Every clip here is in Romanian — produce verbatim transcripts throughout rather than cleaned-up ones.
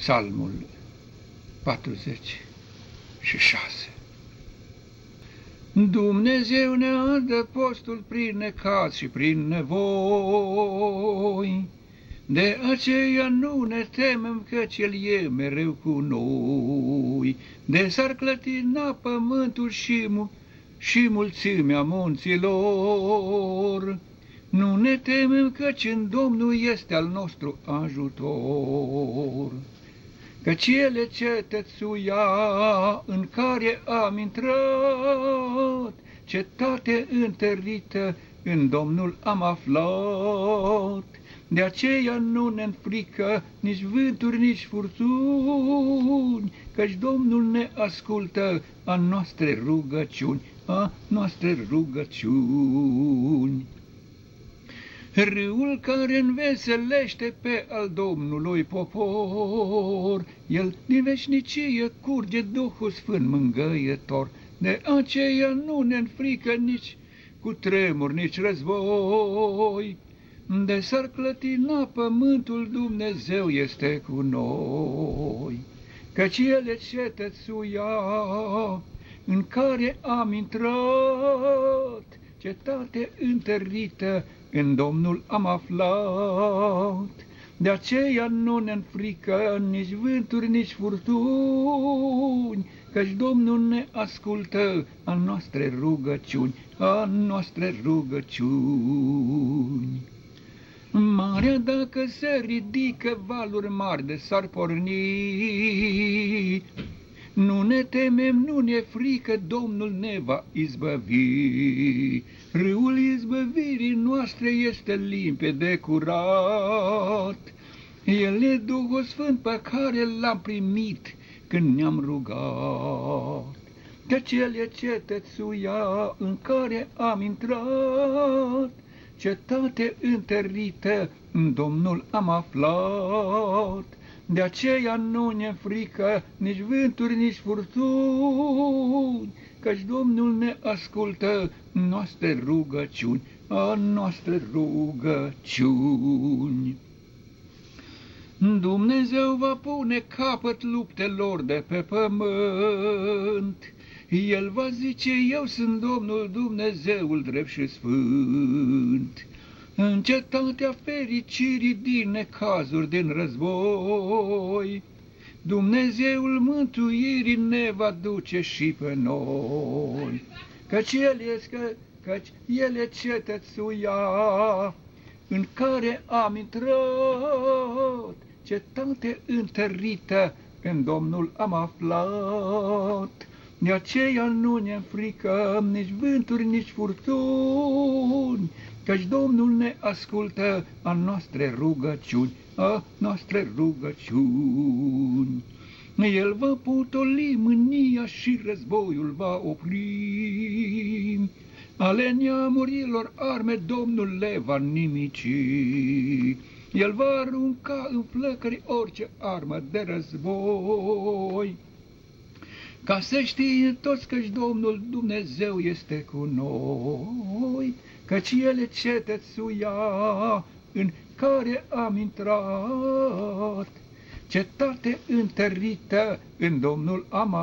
Psalmul patruzeci și șase. Dumnezeu ne adă postul prin necaz și prin nevoi, de aceea nu ne temem, căci El e mereu cu noi. De s-ar clătina pământul și, mu și mulțimea munților, nu ne temem, căci în Domnul este al nostru ajutor. Căci El e cetățuia în care am intrat, cetate întărită în Domnul am aflat. De aceea nu ne înfrică nici vânturi, nici furtuni, căci Domnul ne ascultă a noastre rugăciuni, a noastre rugăciuni. Râul care înveselește pe al Domnului popor, El din veșnicie curge Duhul Sfânt mângâietor. De aceea nu ne înfrică nici cu tremur, nici război. De s-ar clătina pământul, Dumnezeu este cu noi. Căci El e cetățuia în care am intrat, cetate întărită în Domnul am aflat. De aceea nu ne înfrică nici vânturi, nici furtuni, căci Domnul ne ascultă a noastre rugăciuni, a noastre rugăciuni. Marea dacă se ridică, valuri mari de s-ar porni, nu ne temem, nu ne frică, Domnul ne va izbăvi. Râul izbăvirii noastre este limpede curat, El e Duhul Sfânt pe care L-am primit când ne-am rugat. Căci El e cetățuia în care am intrat, cetate întărită în Domnul am aflat. De aceea nu ne frică nici vânturi, nici furtuni, căci Domnul ne ascultă noastre rugăciuni, a noastre rugăciuni. Dumnezeu va pune capăt luptelor de pe pământ, El va zice, eu sunt Domnul Dumnezeul drept și sfânt. În cetatea fericirii din necazuri, din război, Dumnezeul mântuirii ne va duce și pe noi. Căci El este, căci El e cetățuia în care am intrat, cetate întărită în Domnul am aflat. De aceea nu ne înfrică nici vânturi, nici furtuni, căci Domnul ne ascultă a noastre rugăciuni, a noastre rugăciuni. El va potoli mânia și războiul va opri, ale neamurilor arme Domnul le va nimici. El va arunca în flăcări orice armă de război, ca să știe toți căci Domnul Dumnezeu este cu noi. Căci El e cetățuia în care am intrat, cetate întărită în Domnul am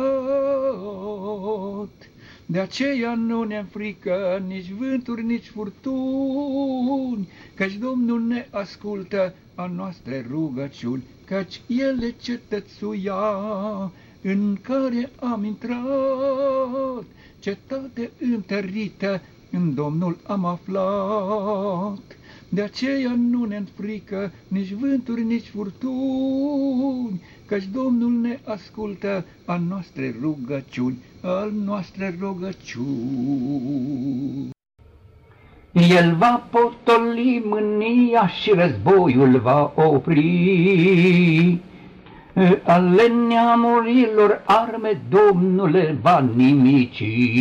aflat. De aceea nu ne înfrică nici vânturi, nici furtuni, căci Domnul ne ascultă a noastre rugăciuni, căci El e cetățuia în care am intrat, cetate întărită în Domnul am aflat. De aceea nu ne înfrică nici vânturi, nici furtuni, căci Domnul ne ascultă a noastre rugăciuni, a noastre rugăciuni. El va potoli mânia și războiul va opri, ale neamurilor arme Domnul le va nimici.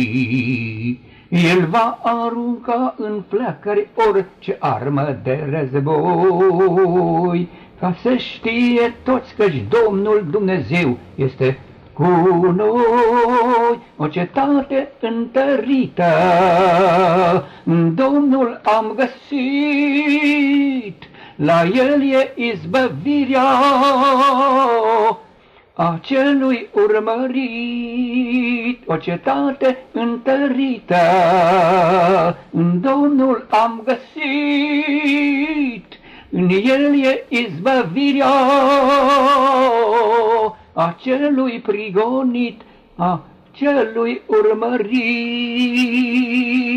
El va arunca în flăcări orice armă de război, ca să știe toți căci Domnul Dumnezeu este cu noi. O cetate întărită în Domnul am găsit, la El e izbăvirea a celui urmărit, o cetate întărită, în Domnul am găsit, în El e izbăvirea, a celui prigonit, a celui urmărit.